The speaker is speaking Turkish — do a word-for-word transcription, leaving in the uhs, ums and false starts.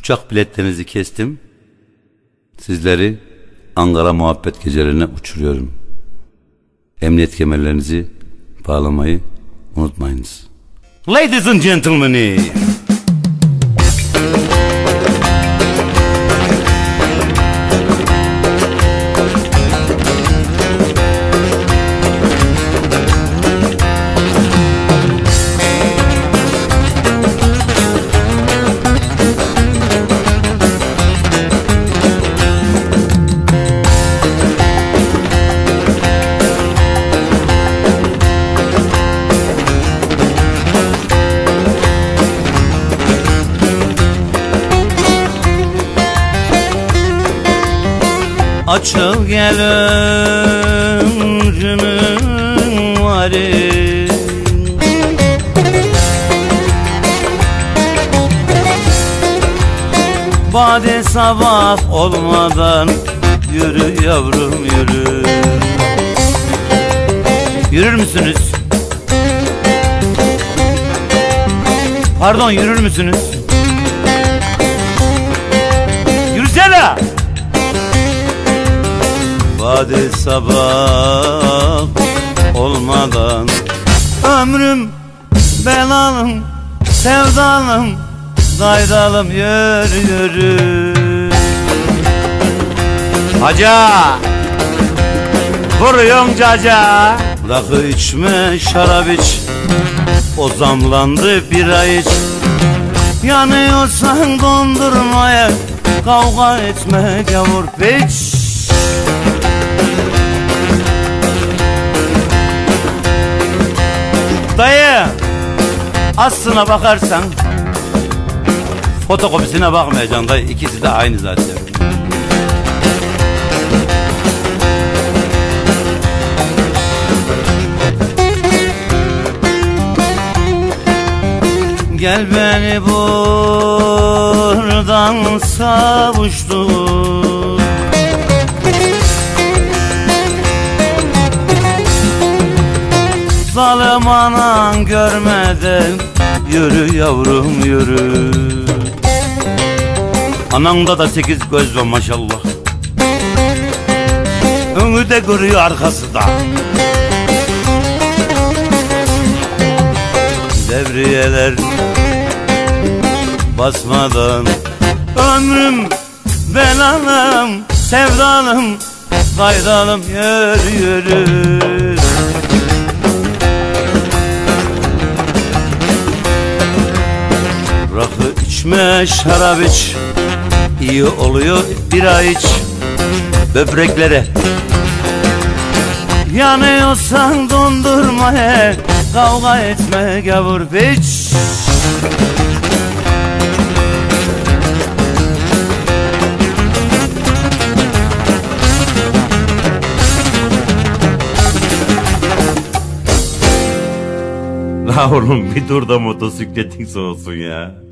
Uçak biletlerinizi kestim. Sizleri Ankara muhabbet gecelerine uçuruyorum. Emniyet kemerlerinizi bağlamayı unutmayınız. Ladies and gentlemen. Açıl gel ömrümün varı, bade sabah olmadan yürü yavrum yürü. Yürür müsünüz? Pardon, yürür müsünüz? Yürüsene! Bade sabah olmadan ömrüm belalım, sevdalım, gaydalım yürü yürü. Haca, vuruyorum caca. Rakı içme, şarap iç, o zamlandı bira iç. Yanıyorsan dondurmaya, kavga etme gavur piç. Dayı, aslına bakarsan fotokopisine bakmayacaksın dayı, ikisi de aynı zaten. Gel beni buradan savuştur, zalim anan görmeden yürü yavrum yürü. Ananda da sekiz göz var maşallah, önü de görüyor arkası da. Devriyeler basmadan ömrüm belalım, sevdalım, gaydalım yürü yürü. Rakı içme, şarap iç, iyi oluyor bira iç. Böbreklere yanıyorsan dondurma he, kavga etme gavur piç. La oğlum bir dur da motosikletin soğusun ya.